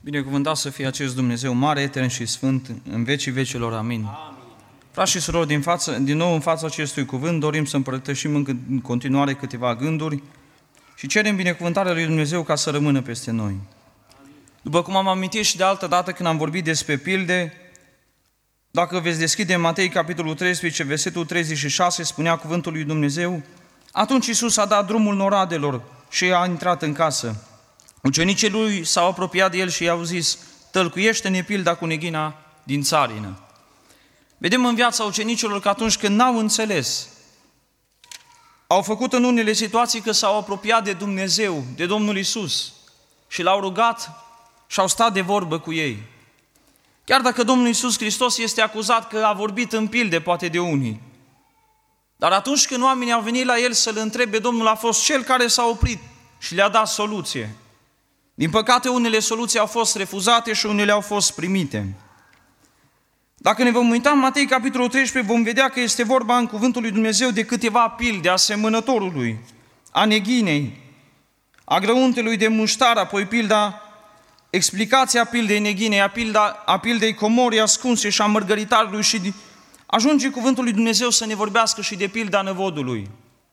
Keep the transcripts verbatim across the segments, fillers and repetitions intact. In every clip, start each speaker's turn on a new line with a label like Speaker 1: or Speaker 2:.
Speaker 1: Binecuvântat să fie acest Dumnezeu mare, etern și sfânt, în vecii vecilor. Amin. Amin. Frați și surori, din, față, din nou în fața acestui cuvânt dorim să împărtășim în continuare câteva gânduri și cerem binecuvântarea lui Dumnezeu ca să rămână peste noi. Amin. După cum am amintit și de altă dată când am vorbit despre pilde, dacă veți deschide Matei, capitolul treisprezece, versetul treizeci și șase, spunea cuvântul lui Dumnezeu: atunci Iisus a dat drumul noradelor și a intrat în casă. Ucenicii lui s-au apropiat de el și i-au zis: tălcuiește-ne pilda cu neghina din țarină. Vedem în viața ucenicilor că atunci când n-au înțeles, au făcut în unele situații că s-au apropiat de Dumnezeu, de Domnul Iisus, și l-au rugat și au stat de vorbă cu ei. Chiar dacă Domnul Iisus Hristos este acuzat că a vorbit în pilde, poate de unii, dar atunci când oamenii au venit la el să-l întrebe, Domnul a fost cel care s-a oprit și le-a dat soluție. Din păcate, unele soluții au fost refuzate și unele au fost primite. Dacă ne vom uita în Matei, capitolul treisprezece, vom vedea că este vorba în cuvântul lui Dumnezeu de câteva pilde: a semănătorului, a neghinei, a grăuntelui de muștar, apoi pilda, explicația pildei neghinei, a, pilda, a pildei comorii ascunse și a mărgăritarului, și ajunge cuvântul lui Dumnezeu să ne vorbească și de pilda năvodului.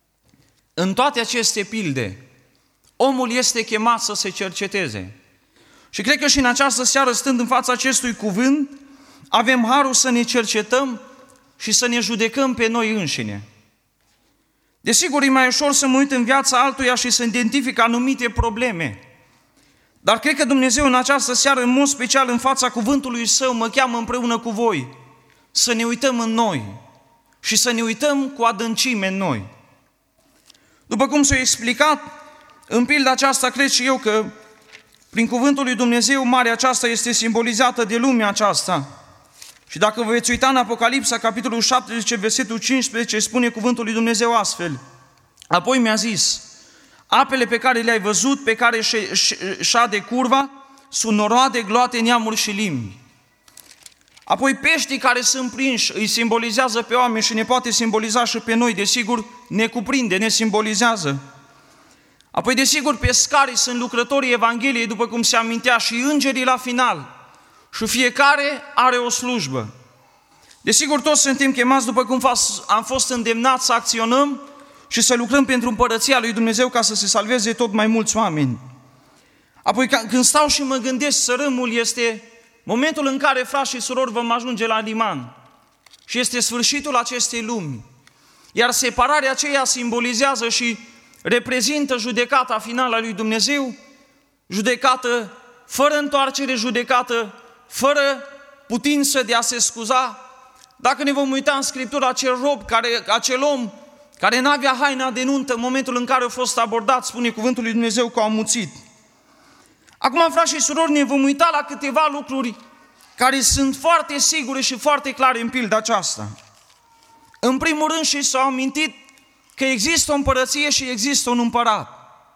Speaker 1: În toate aceste pilde, omul este chemat să se cerceteze. Și cred că și în această seară, stând în fața acestui cuvânt, avem harul să ne cercetăm și să ne judecăm pe noi înșine. Desigur, e mai ușor să mă uit în viața altuia și să identific anumite probleme. Dar cred că Dumnezeu în această seară, în mod special în fața cuvântului Său, mă cheamă împreună cu voi să ne uităm în noi și să ne uităm cu adâncime în noi. După cum s-a explicat în pilda aceasta, cred și eu că prin cuvântul lui Dumnezeu, marea aceasta este simbolizată de lumea aceasta. Și dacă vă veți uita în Apocalipsa, capitolul șaptesprezece, versetul cincisprezece, spune cuvântul lui Dumnezeu astfel: apoi mi-a zis: apele pe care le-ai văzut, pe care șade curva, sunt noroade, gloate, neamuri și limbi. Apoi peștii care sunt prinși îi simbolizează pe oameni și ne poate simboliza și pe noi, desigur, ne cuprinde, ne simbolizează. Apoi, desigur, pescarii sunt lucrătorii Evangheliei, după cum se amintea, și îngerii la final. Și fiecare are o slujbă. Desigur, toți suntem chemați, după cum am fost îndemnați, să acționăm și să lucrăm pentru împărăția lui Dumnezeu ca să se salveze tot mai mulți oameni. Apoi, când stau și mă gândesc, sărâmul este momentul în care, frați și surori, vom ajunge la liman. Și este sfârșitul acestei lumi. Iar separarea aceea simbolizează și reprezintă judecata finală a lui Dumnezeu, judecată fără întoarcere, judecată fără putință de a se scuza. Dacă ne vom uita în Scriptură, acel rob, care, acel om care n-avea haina de nuntă în momentul în care a fost abordat, spune cuvântul lui Dumnezeu că a amuțit. Acum, frați și surori, ne vom uita la câteva lucruri care sunt foarte sigure și foarte clare în pilda aceasta. În primul rând, și s-au amintit că există o împărăție și există un împărat.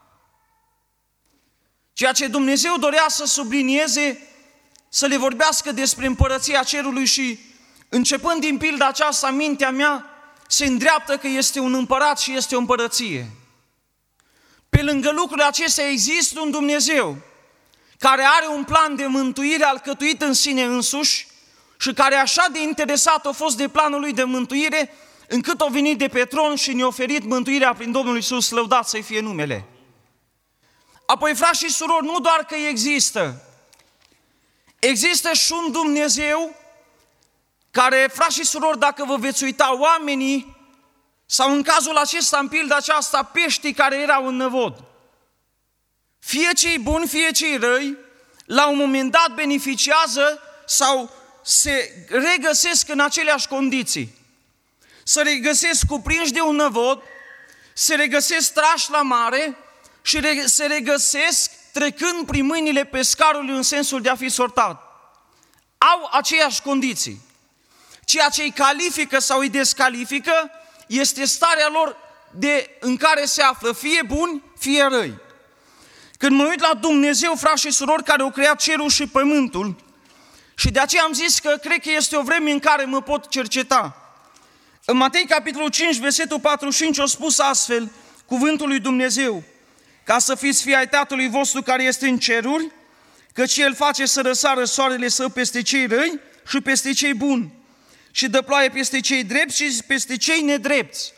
Speaker 1: Ceea ce Dumnezeu dorea să sublinieze, să le vorbească despre împărăția cerului, și începând din pilda aceasta, mintea mea se îndreaptă că este un împărat și este o împărăție. Pe lângă lucrurile acestea există un Dumnezeu care are un plan de mântuire alcătuit în sine însuși și care așa de interesat a fost de planul lui de mântuire, încât a venit de pe tron și ne-a oferit mântuirea prin Domnul Iisus, lăudat să-i fie numele. Apoi, frați și surori, nu doar că există, există și un Dumnezeu care, frați și surori, dacă vă veți uita, oamenii, sau în cazul acesta, în pilda aceasta, peștii care erau în năvod, fie cei buni, fie cei răi, la un moment dat beneficiază sau se regăsesc în aceleași condiții. Se regăsesc cuprinși de un năvod, se regăsesc trași la mare și se regăsesc trecând prin mâinile pescarului în sensul de a fi sortat. Au aceeași condiții. Ceea ce îi califică sau îi descalifică este starea lor de, în care se află, fie buni, fie răi. Când mă uit la Dumnezeu, frați și surori, care a creat cerul și pământul, și de aceea am zis că cred că este o vreme în care mă pot cerceta. În Matei, capitolul cinci, versetul patruzeci și cinci, a spus astfel cuvântul lui Dumnezeu: ca să fiți fii ai Tatălui vostru care este în ceruri, căci El face să răsară soarele său peste cei răi și peste cei buni și dă ploaie peste cei drepți și peste cei nedrepți.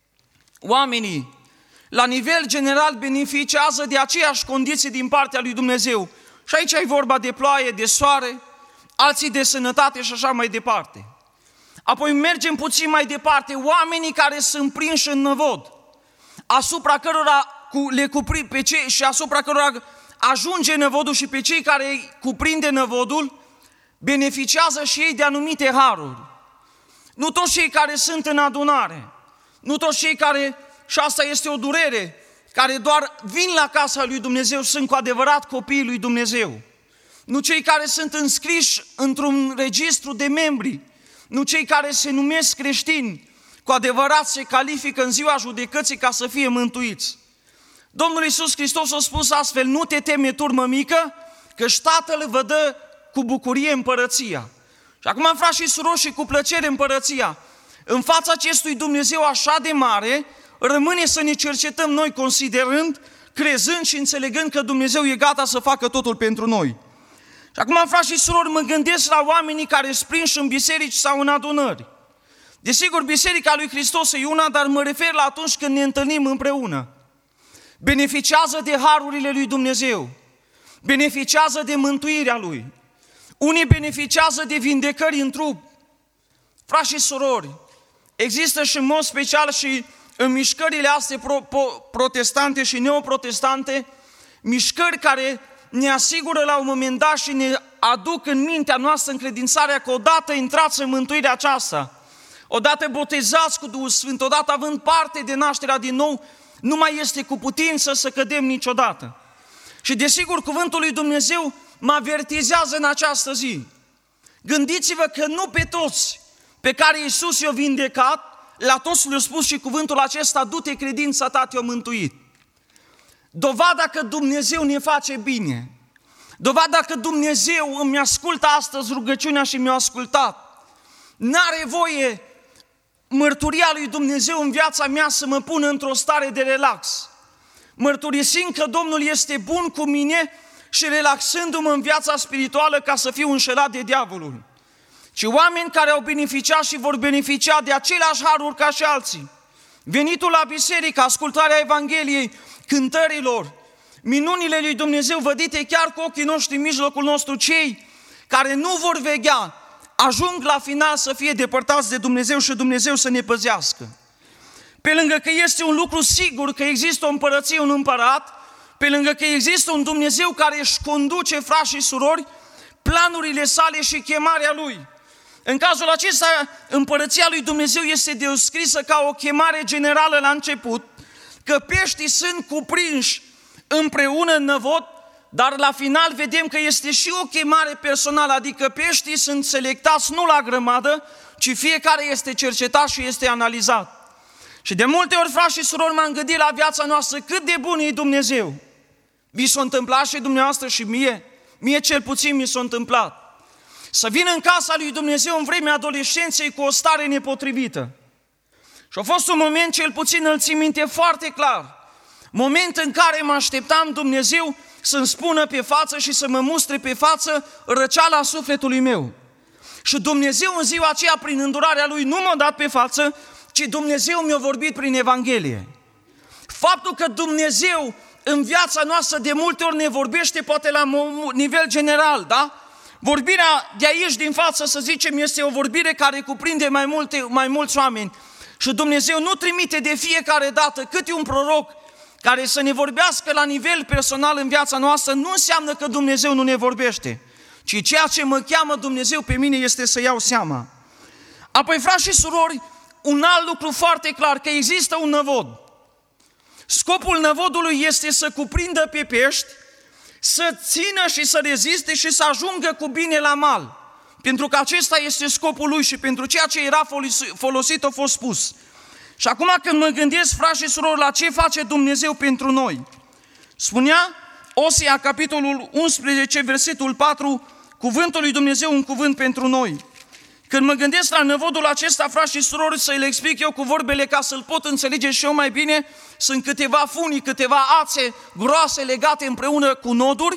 Speaker 1: Oamenii, la nivel general, beneficiază de aceeași condiții din partea lui Dumnezeu. Și aici e vorba de ploaie, de soare, alții de sănătate și așa mai departe. Apoi mergem puțin mai departe, oamenii care sunt prinși în năvod, asupra cărora le cuprind pe cei și asupra cărora ajunge năvodul și pe cei care îi cuprinde năvodul, beneficiază și ei de anumite haruri. Nu toți cei care sunt în adunare, nu toți cei care, și asta este o durere, care doar vin la casa lui Dumnezeu sunt cu adevărat copiii lui Dumnezeu. Nu cei care sunt înscriși într-un registru de membri, nu cei care se numesc creștini, cu adevărat se califică în ziua judecății ca să fie mântuiți. Domnul Iisus Hristos a spus astfel, nu te teme, turmă mică, căci Tatăl vă dă cu bucurie împărăția. Și acum, frați și surori, și cu plăcere împărăția. În fața acestui Dumnezeu așa de mare, rămâne să ne cercetăm noi considerând, crezând și înțelegând că Dumnezeu e gata să facă totul pentru noi. Și acum, frați și surori, mă gândesc la oamenii care sunt prinși în biserici sau în adunări. Desigur, Biserica lui Hristos e una, dar mă refer la atunci când ne întâlnim împreună. Beneficiază de harurile lui Dumnezeu, beneficiază de mântuirea Lui. Unii beneficiază de vindecări în trup. Frați și surori, există și în mod special și în mișcările astea pro, pro, protestante și neoprotestante, mișcări care ne asigură la un moment dat și ne aduc în mintea noastră încredințarea că odată intrați în mântuirea aceasta, odată botezați cu Duhul Sfânt, odată având parte de nașterea din nou, nu mai este cu putință să cădem niciodată. Și desigur, cuvântul lui Dumnezeu mă avertizează în această zi. Gândiți-vă că nu pe toți pe care Iisus i-a vindecat, la toți le-a spus și cuvântul acesta, du-te, credința ta te-a mântuit. Dovada că Dumnezeu ne face bine, dovada că Dumnezeu îmi ascultă astăzi rugăciunea și mi-a ascultat, n-are voie mărturia lui Dumnezeu în viața mea să mă pună într-o stare de relax, mărturisind că Domnul este bun cu mine și relaxându-mă în viața spirituală ca să fiu înșelat de diavolul. Ci oameni care au beneficiat și vor beneficia de aceleași haruri ca și alții. Venitul la biserică, ascultarea Evangheliei, cântărilor, minunile lui Dumnezeu vădite chiar cu ochii noștri în mijlocul nostru, cei care nu vor veghea, ajung la final să fie depărtați de Dumnezeu și Dumnezeu să ne păzească. Pe lângă că este un lucru sigur că există o împărăție, un împărat, pe lângă că există un Dumnezeu care își conduce, frați și surori, planurile sale și chemarea Lui. În cazul acesta, împărăția lui Dumnezeu este descrisă ca o chemare generală la început, că peștii sunt cuprinși împreună în năvod, dar la final vedem că este și o chemare personală, adică peștii sunt selectați nu la grămadă, ci fiecare este cercetat și este analizat. Și de multe ori, frați și surori, m-am gândit la viața noastră cât de bun e Dumnezeu. Vi s-a întâmplat și dumneavoastră și mie? Mie cel puțin mi s-a întâmplat. Să vin în casa lui Dumnezeu în vremea adolescenței cu o stare nepotrivită. Și a fost un moment, cel puțin îl țin minte foarte clar, moment în care mă așteptam Dumnezeu să-mi spună pe față și să mă mustre pe față răceala sufletului meu. Și Dumnezeu în ziua aceea, prin îndurarea Lui, nu m-a dat pe față, ci Dumnezeu mi-a vorbit prin Evanghelie. Faptul că Dumnezeu în viața noastră de multe ori ne vorbește, poate la nivel general, da? Vorbirea de aici din față, să zicem, este o vorbire care cuprinde mai, multe, mai mulți oameni. Și Dumnezeu nu trimite de fiecare dată câte un proroc care să ne vorbească la nivel personal în viața noastră, nu înseamnă că Dumnezeu nu ne vorbește, ci ceea ce mă cheamă Dumnezeu pe mine este să iau seama. Apoi, frați și surori, un alt lucru foarte clar, că există un năvod. Scopul năvodului este să cuprindă pe pești, să țină și să reziste și să ajungă cu bine la mal. Pentru că acesta este scopul lui și pentru ceea ce era folosit a fost spus. Și acum când mă gândesc, frați și surori, la ce face Dumnezeu pentru noi, spunea Osea, capitolul unsprezece, versetul patru, cuvântul lui Dumnezeu, un cuvânt pentru noi. Când mă gândesc la năvodul acesta, frați și surori, să-l explic eu cu vorbele ca să-l pot înțelege și eu mai bine, sunt câteva funii, câteva ațe groase legate împreună cu noduri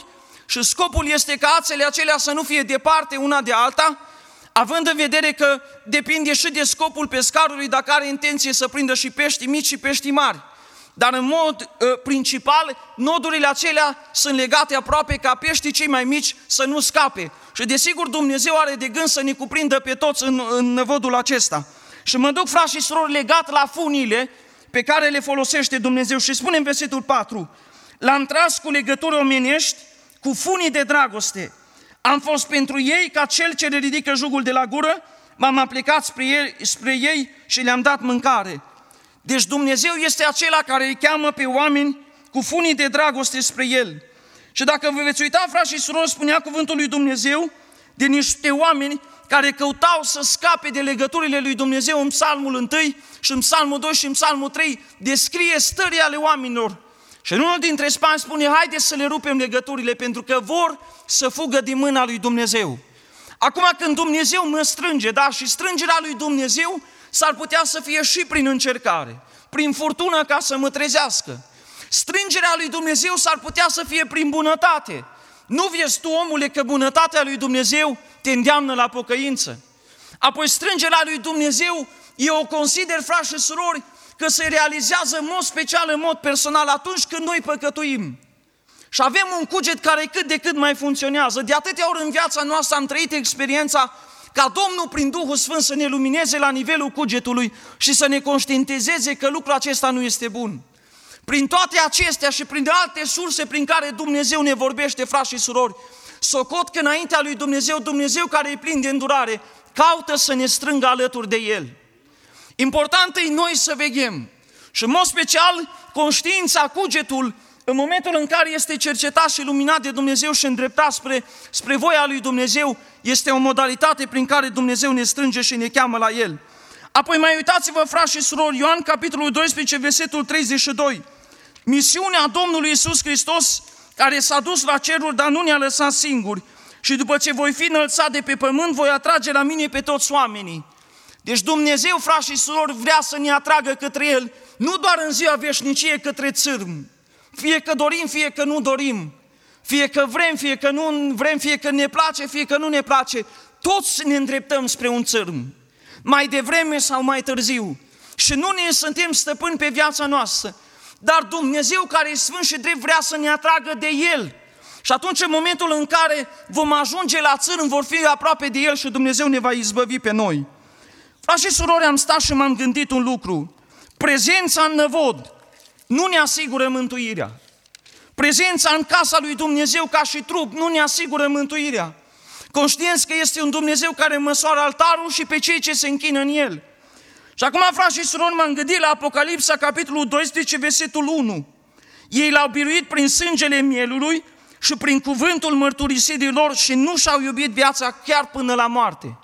Speaker 2: și scopul este ca ațele acelea să nu fie departe una de alta, având în vedere că depinde și de scopul pescarului dacă are intenție să prindă și pești mici și pești mari. Dar în mod uh, principal, nodurile acelea sunt legate aproape ca peștii cei mai mici să nu scape. Și desigur Dumnezeu are de gând să ne cuprindă pe toți în, în năvodul acesta. Și mă duc, frați și surori, legat la funile pe care le folosește Dumnezeu. Și spune în versetul patru: l-am tras cu legături omenești, cu funii de dragoste. Am fost pentru ei ca cel ce le ridică jugul de la gură, m-am aplicat spre ei, spre ei și le-am dat mâncare. Deci Dumnezeu este acela care îi cheamă pe oameni cu funii de dragoste spre El. Și dacă vă veți uita, frați și surori, spunea cuvântul lui Dumnezeu de niște oameni care căutau să scape de legăturile lui Dumnezeu în Psalmul unu și în Psalmul doi și în Psalmul trei, descrie stării ale oamenilor. Și în unul dintre spani spune: haideți să le rupem legăturile, pentru că vor să fugă din mâna lui Dumnezeu. Acum când Dumnezeu mă strânge, da, și strângerea lui Dumnezeu s-ar putea să fie și prin încercare, prin furtună ca să mă trezească. Strângerea lui Dumnezeu s-ar putea să fie prin bunătate. Nu vezi tu, omule, că bunătatea lui Dumnezeu te îndeamnă la pocăință? Apoi strângerea lui Dumnezeu, eu o consider, frați și surori, că se realizează în mod special, în mod personal, atunci când noi păcătuim. Și avem un cuget care cât de cât mai funcționează. De atâtea ori în viața noastră am trăit experiența ca Domnul prin Duhul Sfânt să ne lumineze la nivelul cugetului și să ne conștientizeze că lucrul acesta nu este bun. Prin toate acestea și prin alte surse prin care Dumnezeu ne vorbește, frați și surori, socot că înaintea lui Dumnezeu, Dumnezeu care e plin de îndurare, caută să ne strângă alături de El. Important e noi să veghem și în mod special conștiința, cugetul, în momentul în care este cercetat și luminat de Dumnezeu și îndreptat spre, spre voia lui Dumnezeu, este o modalitate prin care Dumnezeu ne strânge și ne cheamă la El. Apoi mai uitați-vă, frați și surori, Ioan, capitolul doisprezece, versetul treizeci și doi. Misiunea Domnului Iisus Hristos, care s-a dus la ceruri, dar nu ne-a lăsat singuri. Și după ce voi fi înălțat de pe pământ, voi atrage la mine pe toți oamenii. Deci Dumnezeu, frați și surori, vrea să ne atragă către El, nu doar în ziua veșnicie către țârm. Fie că dorim, fie că nu dorim, fie că vrem, fie că nu vrem, fie că ne place, fie că nu ne place, toți ne îndreptăm spre un țârm, mai devreme sau mai târziu. Și nu ne suntem stăpâni pe viața noastră, dar Dumnezeu care e sfânt și drept vrea să ne atragă de El. Și atunci, în momentul în care vom ajunge la țârm, vor fi aproape de El și Dumnezeu ne va izbăvi pe noi. Frați și surori, am stat și m-am gândit un lucru. Prezența în năvod nu ne asigură mântuirea. Prezența în casa lui Dumnezeu ca și trup nu ne asigură mântuirea. Conștienți că este un Dumnezeu care măsoară altarul și pe cei ce se închină în el. Și acum, frați și surori, m-am gândit la Apocalipsa, capitolul doisprezece, versetul unu. Ei l-au biruit prin sângele mielului și prin cuvântul mărturisirii lor și nu și-au iubit viața chiar până la moarte.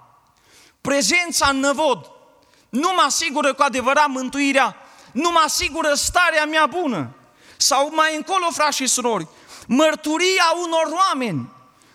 Speaker 2: Prezența în năvod nu mă asigură cu adevărat mântuirea, nu mă asigură starea mea bună. Sau mai încolo, frați și surori, mărturia unor oameni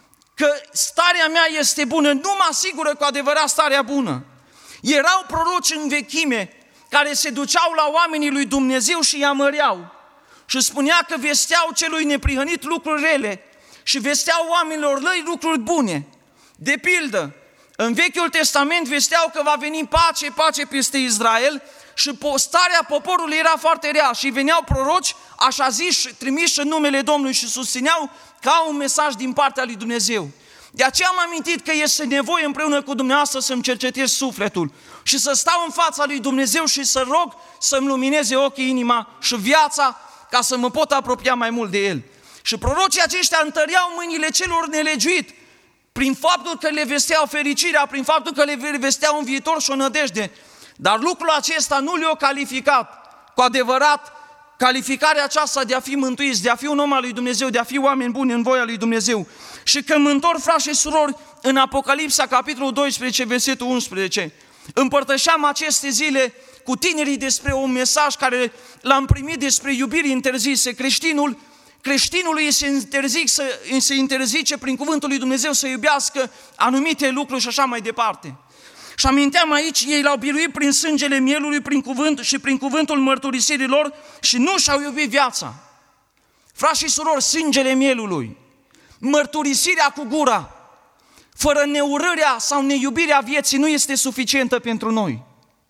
Speaker 2: că starea mea este bună, nu mă asigură cu adevărat starea bună. Erau proroci în vechime care se duceau la oamenii lui Dumnezeu și îi amăreau și spunea că vesteau celui neprihănit lucruri rele și vesteau oamenilor lor lucruri bune. De pildă, în Vechiul Testament vesteau că va veni pace, pace peste Israel și starea poporului era foarte rea și veneau proroci, așa zis, trimiși în numele Domnului și susțineau ca un mesaj din partea lui Dumnezeu. De aceea am amintit că este nevoie împreună cu dumneavoastră să-mi cercetez sufletul și să stau în fața lui Dumnezeu și să rog să-mi lumineze ochii, inima și viața ca să mă pot apropia mai mult de El. Și prorocii aceștia întăreau mâinile celor nelegiuit prin faptul că le vesteau fericirea, prin faptul că le vesteau un viitor și o nădejde. Dar lucrul acesta nu le-a calificat cu adevărat calificarea aceasta de a fi mântuiți, de a fi un om al lui Dumnezeu, de a fi oameni buni în voia lui Dumnezeu. Și când mă întorc, frați și surori, în Apocalipsa, capitolul doisprezece, versetul unsprezece, împărtășeam aceste zile cu tinerii despre un mesaj care l-am primit despre iubiri interzise. Creștinul, creștinului se, interzic, să, se interzice prin cuvântul lui Dumnezeu să iubească anumite lucruri și așa mai departe. Și aminteam aici, ei l-au biruit prin sângele mielului, prin cuvânt și prin cuvântul mărturisirii lor și nu și-au iubit viața. Frați și surori, sângele mielului. Mărturisirea cu gura, fără neurârea sau neiubirea vieții, nu este suficientă pentru noi.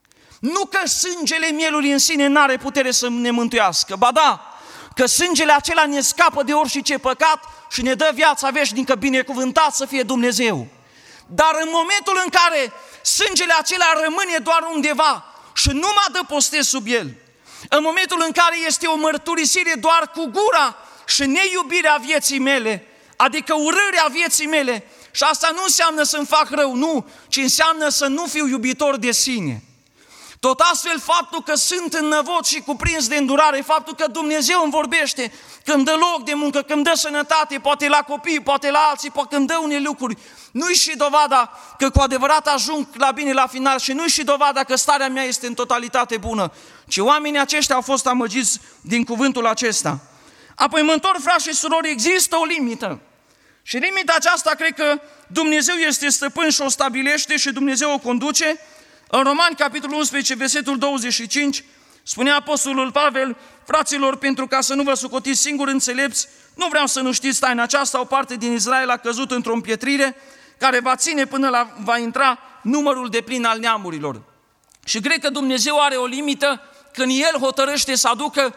Speaker 2: Nu că sângele mielului în sine n-are putere să ne mântuiască, ba da, că sângele acela ne scapă de orice păcat și ne dă viața veșnică, binecuvântat să fie Dumnezeu. Dar în momentul în care sângele acela rămâne doar undeva și nu mă adăpostez sub el, în momentul în care este o mărturisire doar cu gura și neiubirea vieții mele, adică urârea vieții mele, și asta nu înseamnă să-mi fac rău, nu, ci înseamnă să nu fiu iubitor de sine. Tot astfel, faptul că sunt înnăvot și cuprins de îndurare, faptul că Dumnezeu îmi vorbește, că îmi dă loc de muncă, că îmi dă sănătate, poate la copii, poate la alții, poate că îmi dă unele lucruri, nu-i și dovada că cu adevărat ajung la bine la final și nu-i și dovada că starea mea este în totalitate bună, ci oamenii aceștia au fost amăgiți din cuvântul acesta. Apoi mă întorc, frați și surori, există o limită. Și limita aceasta cred că Dumnezeu este stăpân și o stabilește și Dumnezeu o conduce. În Romani, capitolul unsprezece, versetul douăzeci și cinci, spunea apostolul Pavel: fraților, pentru ca să nu vă socotiți singuri înțelepți, nu vreau să nu știți taina aceasta, o parte din Israel a căzut într-o împietrire care va ține până la va intra numărul deplin al neamurilor. Și cred că Dumnezeu are o limită când El hotărăște să aducă,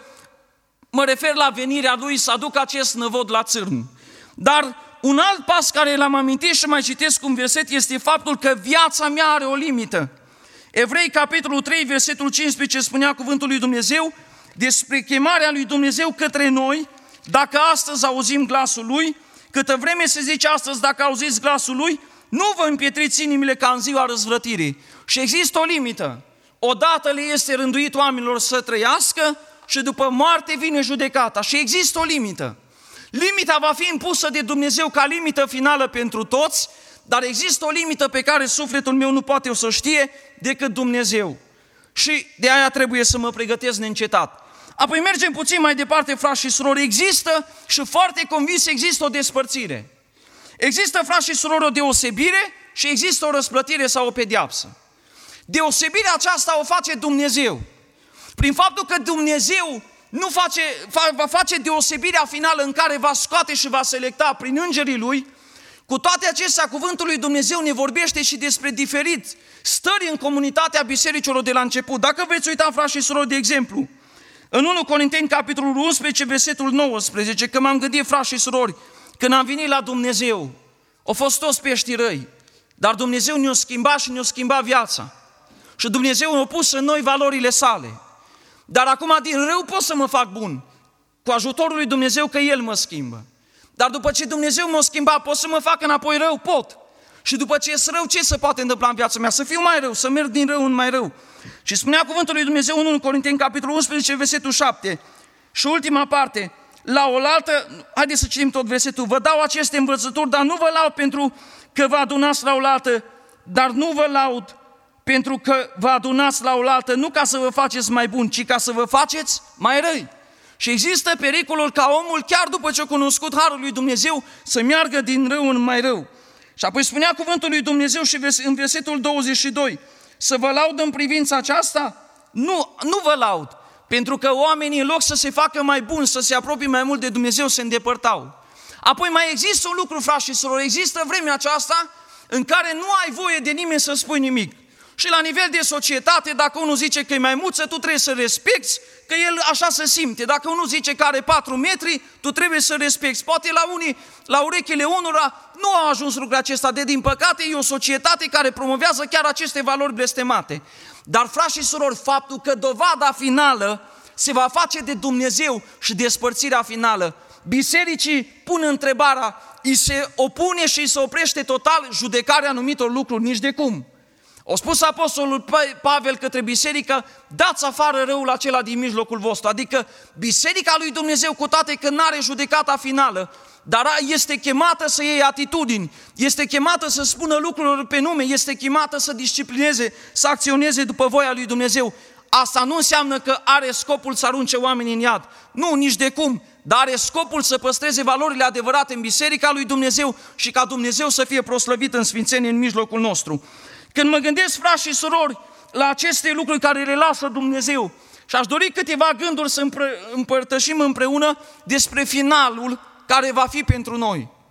Speaker 2: mă refer la venirea Lui, să aducă acest năvod la țârn. Dar un alt pas care l-am amintit și mai citesc un verset este faptul că viața mea are o limită. Evrei, capitolul trei, versetul cincisprezece, spunea cuvântul lui Dumnezeu despre chemarea lui Dumnezeu către noi, dacă astăzi auzim glasul Lui, câtă vreme se zice astăzi, dacă auziți glasul Lui, nu vă împietriți inimile ca în ziua răzvrătirii. Și există o limită. Odată le este rânduit oamenilor să trăiască și după moarte vine judecata. Și există o limită. Limita va fi impusă de Dumnezeu ca limită finală pentru toți, dar există o limită pe care sufletul meu nu poate să știe decât Dumnezeu. Și de aia trebuie să mă pregătesc neîncetat. Apoi mergem puțin mai departe, frați și surori. Există, și foarte convins, există o despărțire. Există, frați și surori, o deosebire și există o răsplătire sau o pedeapsă. Deosebirea aceasta o face Dumnezeu. Prin faptul că Dumnezeu nu face, va face deosebirea finală în care va scoate și va selecta prin îngerii Lui. Cu toate acestea, cuvântul lui Dumnezeu ne vorbește și despre diferiți stări în comunitatea bisericilor de la început. Dacă veți uita, frați și surori, de exemplu, în întâi Corinteni, capitolul unsprezece, versetul nouăsprezece, că m-am gândit, frați și surori, când am venit la Dumnezeu, au fost toți pești răi, dar Dumnezeu ne-a schimbat și ne-a schimbat viața. Și Dumnezeu ne-a pus în noi valorile sale. Dar acum din rău pot să mă fac bun, cu ajutorul lui Dumnezeu, că El mă schimbă. Dar după ce Dumnezeu m-a schimbat, pot să mă fac înapoi rău? Pot. Și după ce ești rău, ce se poate întâmpla în viața mea? Să fiu mai rău, să merg din rău în mai rău. Și spunea cuvântul lui Dumnezeu în întâi Corinteni, capitolul unsprezece, versetul șapte. Și ultima parte, la oaltă, haideți să citim tot versetul: vă dau aceste învățături, dar nu vă laud pentru că vă adunați la oaltă, dar nu vă laud pentru că vă adunați la oaltă, nu ca să vă faceți mai buni, ci ca să vă faceți mai răi. Și există pericolul ca omul, chiar după ce a cunoscut harul lui Dumnezeu, să meargă din rău în mai rău. Și apoi spunea cuvântul lui Dumnezeu și în versetul douăzeci și doi: să vă laud în privința aceasta? Nu, nu vă laud, pentru că oamenii, în loc să se facă mai buni, să se apropie mai mult de Dumnezeu, se îndepărtau. Apoi mai există un lucru, frați și surori, există vremea aceasta în care nu ai voie de nimeni să spui nimic. Și la nivel de societate, dacă unul zice că e mai muță, tu trebuie să respecti, că el așa se simte. Dacă unul zice că are patru metri, tu trebuie să respecti. Poate la unii, la urechile unora, nu au ajuns lucrul acesta, de din păcate e o societate care promovează chiar aceste valori blestemate. Dar, frați și surori, faptul că dovada finală se va face de Dumnezeu și despărțirea finală, bisericii pun întrebarea, îi se opune și îi se oprește total judecarea anumitor lucruri, nici de cum. A spus apostolul Pavel către biserică: dați afară răul acela din mijlocul vostru. Adică biserica lui Dumnezeu, cu toate că n-are judecata finală, dar este chemată să iei atitudini, este chemată să spună lucrurilor pe nume, este chemată să disciplineze, să acționeze după voia lui Dumnezeu. Asta nu înseamnă că are scopul să arunce oamenii în iad. Nu, nici de cum. Dar are scopul să păstreze valorile adevărate în biserica lui Dumnezeu și ca Dumnezeu să fie proslăvit în sfințenie în mijlocul nostru. Când mă gândesc, frați și surori, la aceste lucruri care le lasă Dumnezeu, și aș dori câteva gânduri să împărtășim împreună despre finalul care va fi pentru noi.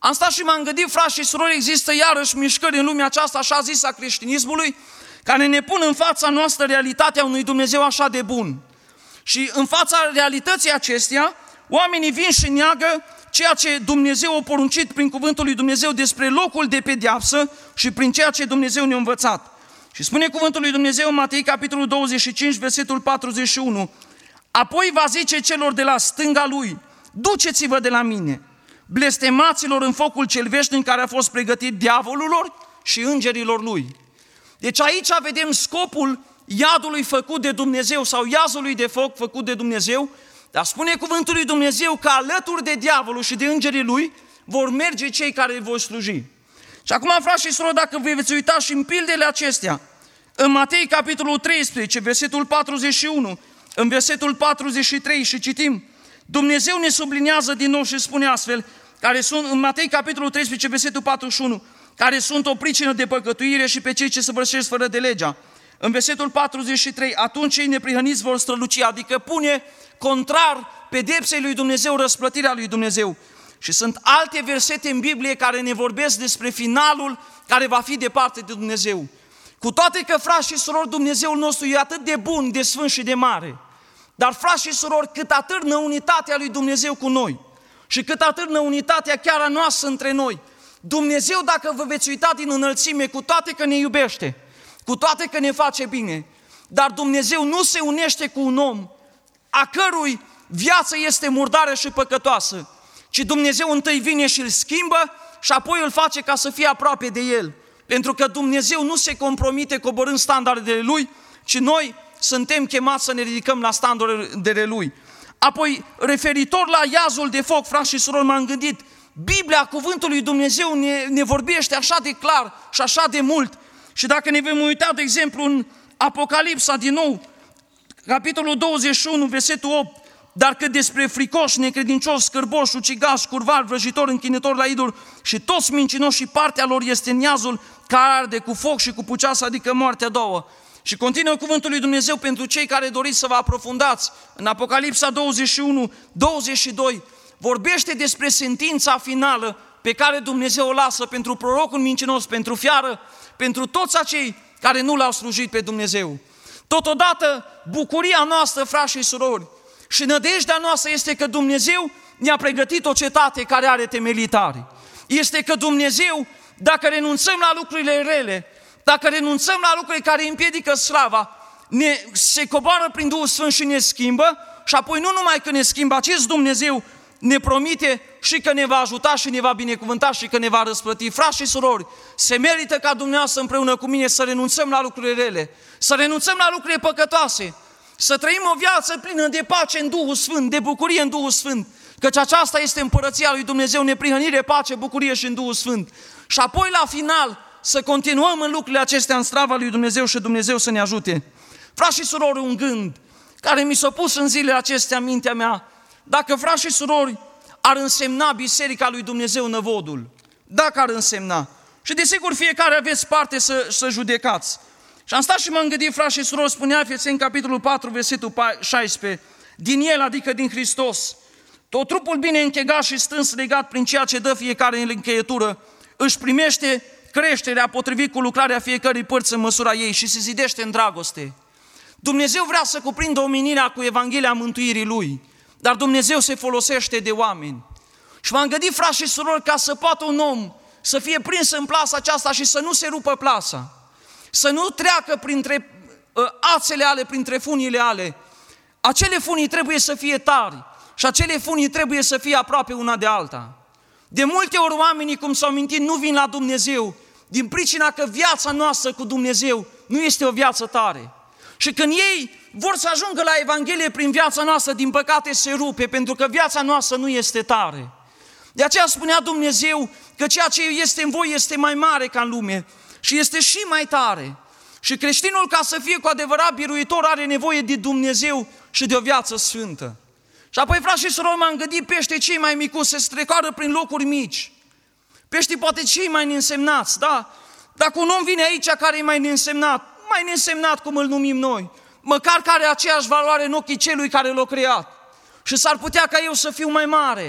Speaker 2: Am stat și m-am gândit, frați și surori, există iarăși mișcări în lumea aceasta, așa zis, a creștinismului, care ne pun în fața noastră realitatea unui Dumnezeu așa de bun. Și în fața realității acesteia, oamenii vin și neagă ceea ce Dumnezeu a poruncit prin cuvântul lui Dumnezeu despre locul de pedeapsă și prin ceea ce Dumnezeu ne-a învățat. Și spune cuvântul lui Dumnezeu în Matei, capitolul douăzeci și cinci, versetul patruzeci și unu. Apoi va zice celor de la stânga lui, duceți-vă de la mine, blestemaților în focul cel veșnic care a fost pregătit diavolulor și îngerilor lui. Deci aici vedem scopul iadului făcut de Dumnezeu sau iazului de foc făcut de Dumnezeu, dar spune cuvântul lui Dumnezeu că alături de diavolul și de îngerii lui vor merge cei care îi vor sluji. Și acum, frați și surori, dacă vă veți uita și în pildele acestea, în Matei, capitolul treisprezece, versetul patruzeci și unu, în versetul patruzeci și trei și citim, Dumnezeu ne subliniază din nou și spune astfel, care sunt, în Matei, capitolul treisprezece, versetul patruzeci și unu, care sunt o pricină de păcătuire și pe cei ce săvârșesc fără de legea. În versetul patruzeci și trei, atunci cei neprihăniți vor străluci, adică pune contrar pedepsei lui Dumnezeu, răsplătirea lui Dumnezeu. Și sunt alte versete în Biblie care ne vorbesc despre finalul care va fi de parte de Dumnezeu. Cu toate că, frați și surori, Dumnezeul nostru e atât de bun, de sfânt și de mare, dar, frați și surori, cât atârnă unitatea lui Dumnezeu cu noi și cât atârnă unitatea chiar a noastră între noi, Dumnezeu, dacă vă veți uita din înălțime, cu toate că ne iubește, cu toate că ne face bine, dar Dumnezeu nu se unește cu un om a cărui viață este murdară și păcătoasă, ci Dumnezeu întâi vine și îl schimbă și apoi îl face ca să fie aproape de el. Pentru că Dumnezeu nu se compromite coborând standardele Lui, ci noi suntem chemați să ne ridicăm la standardele Lui. Apoi, referitor la iazul de foc, frați și surori, m-am gândit, Biblia, cuvântul lui Dumnezeu ne, ne vorbește așa de clar și așa de mult. Și dacă ne vom uita, de exemplu, în Apocalipsa din nou, capitolul douăzeci și unu, versetul opt, dar cât despre fricoși, necredincioși, scârboși, ucigași, curvari, vrăjitori, închinători la idol și toți mincinoși, și partea lor este în iazul care arde cu foc și cu puceasă, adică moartea două. Și continuă cuvântul lui Dumnezeu pentru cei care doriți să vă aprofundați. În Apocalipsa douăzeci și unu, douăzeci și doi, vorbește despre sentința finală pe care Dumnezeu o lasă pentru prorocul mincinos, pentru fiară, pentru toți acei care nu l-au slujit pe Dumnezeu. Totodată, bucuria noastră, frați și surori, și nădejdea noastră este că Dumnezeu ne-a pregătit o cetate care are temelii tare. Este că Dumnezeu, dacă renunțăm la lucrurile rele, dacă renunțăm la lucrurile care împiedică slava, ne, se coboară prin Duhul Sfânt și ne schimbă și apoi nu numai că ne schimbă, acest Dumnezeu ne promite și că ne va ajuta și ne va binecuvânta și că ne va răsplăti. Frați și surori, se merită ca dumneavoastră împreună cu mine să renunțăm la lucrurile rele, să renunțăm la lucrurile păcătoase, să trăim o viață plină de pace în Duhul Sfânt, de bucurie în Duhul Sfânt, căci aceasta este împărăția lui Dumnezeu, neprihănire, pace, bucurie și în Duhul Sfânt. Și apoi la final să continuăm în lucrurile acestea în slava lui Dumnezeu și Dumnezeu să ne ajute. Frați și surori, un gând care mi s-a pus în zilele acestea în mintea mea, dacă, frați și surori, ar însemna Biserica lui Dumnezeu Năvodul, dacă ar însemna, și desigur fiecare aveți parte să, să judecați. Și am stat și m-am gândit, frați și surori, spunea Efeseni, capitolul patru, versetul șaisprezece, din El, adică din Hristos, tot trupul bine închegat și strâns legat prin ceea ce dă fiecare în încheietură, își primește creșterea potrivit cu lucrarea fiecărei părți în măsura ei și se zidește în dragoste. Dumnezeu vrea să cuprindă omenirea cu Evanghelia mântuirii Lui, dar Dumnezeu se folosește de oameni. Și m-am gândit, frați și surori, ca să poată un om să fie prins în plasa aceasta și să nu se rupă plasa, să nu treacă printre uh, ațele ale, printre funiile ale. Acele funii trebuie să fie tari și acele funii trebuie să fie aproape una de alta. De multe ori oamenii, cum s-au mintit, nu vin la Dumnezeu din pricina că viața noastră cu Dumnezeu nu este o viață tare. Și când ei vor să ajungă la Evanghelie prin viața noastră, din păcate se rupe, pentru că viața noastră nu este tare. De aceea spunea Dumnezeu că ceea ce este în voi este mai mare ca în lume și este și mai tare. Și creștinul, ca să fie cu adevărat biruitor, are nevoie de Dumnezeu și de o viață sfântă. Și apoi, frați și surori, m-am gândit, peștii cei mai micuți se strecoară prin locuri mici. Peștii poate cei mai neînsemnați, da? Dacă un om vine aici care e mai neînsemnat, mai neînsemnat cum îl numim noi, măcar care are aceeași valoare în ochii celui care l-a creat. Și s-ar putea ca eu să fiu mai mare.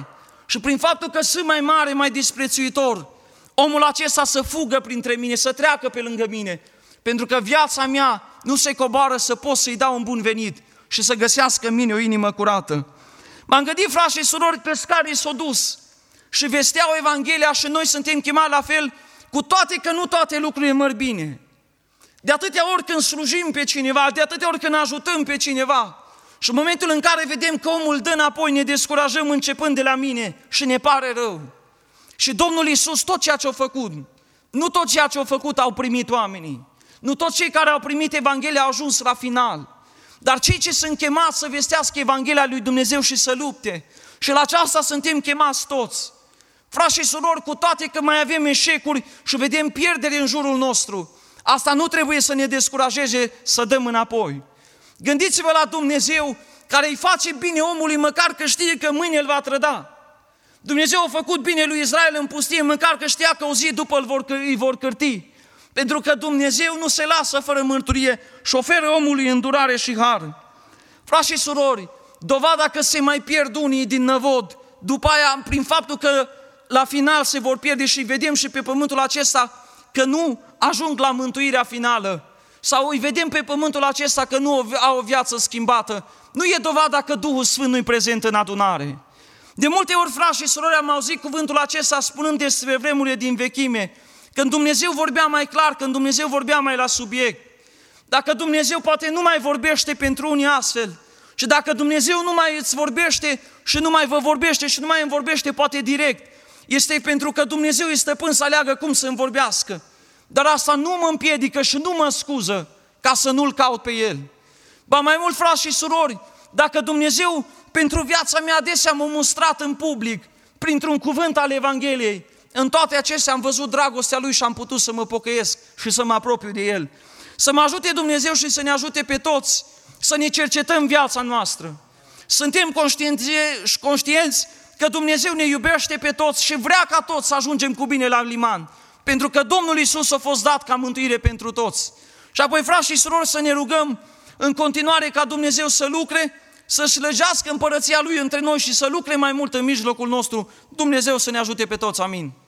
Speaker 2: și prin faptul că sunt mai mare, mai disprețuitor, omul acesta să fugă printre mine, să treacă pe lângă mine, pentru că viața mea nu se coboară să pot să-i dau un bun venit și să găsească în mine o inimă curată. M-am gândit, frați și surori, pescarii s-au dus și vesteau Evanghelia și noi suntem chemați la fel, cu toate că nu toate lucrurile merg bine. De atâtea ori când slujim pe cineva, de atâtea ori când ajutăm pe cineva și în momentul în care vedem că omul dă înapoi, ne descurajăm începând de la mine și ne pare rău. Și Domnul Iisus, tot ceea ce a făcut, nu tot ceea ce a făcut au primit oamenii, nu toți cei care au primit Evanghelia au ajuns la final, dar cei ce sunt chemați să vestească Evanghelia lui Dumnezeu și să lupte, și la aceasta suntem chemați toți. Frați și surori, cu toate că mai avem eșecuri și vedem pierdere în jurul nostru, asta nu trebuie să ne descurajeze să dăm înapoi. Gândiți-vă la Dumnezeu care îi face bine omului măcar că știe că mâine îl va trăda. Dumnezeu a făcut bine lui Israel în pustie măcar că știa că o zi după îl vor, îi vor cârti. Pentru că Dumnezeu nu se lasă fără mărturie și oferă omului îndurare și har. Frați și surori, dovada că se mai pierd unii din năvod, după aia, prin faptul că la final se vor pierde și vedem și pe pământul acesta că nu ajung la mântuirea finală, sau îi vedem pe pământul acesta că nu au o viață schimbată, nu e dovada că Duhul Sfânt nu-i prezent în adunare. De multe ori, frați și surori, am auzit cuvântul acesta spunând despre vremurile din vechime, când Dumnezeu vorbea mai clar, când Dumnezeu vorbea mai la subiect. Dacă Dumnezeu poate nu mai vorbește pentru unii astfel, și dacă Dumnezeu nu mai îți vorbește și nu mai vă vorbește și nu mai îmi vorbește poate direct, este pentru că Dumnezeu este stăpân să aleagă cum să-mi vorbească. Dar asta nu mă împiedică și nu mă scuză ca să nu-L caut pe El. Ba mai mult, frați și surori, dacă Dumnezeu pentru viața mea adesea m-a mustrat în public, printr-un cuvânt al Evangheliei, în toate acestea am văzut dragostea Lui și am putut să mă pocăiesc și să mă apropiu de El. Să mă ajute Dumnezeu și să ne ajute pe toți să ne cercetăm viața noastră. Suntem conștienți, conștienți că Dumnezeu ne iubește pe toți și vrea ca toți să ajungem cu bine la liman, pentru că Domnul Iisus a fost dat ca mântuire pentru toți. Și apoi, frați și surori, să ne rugăm în continuare ca Dumnezeu să lucre, să slăjească împărăția Lui între noi și să lucre mai mult în mijlocul nostru. Dumnezeu să ne ajute pe toți, amin.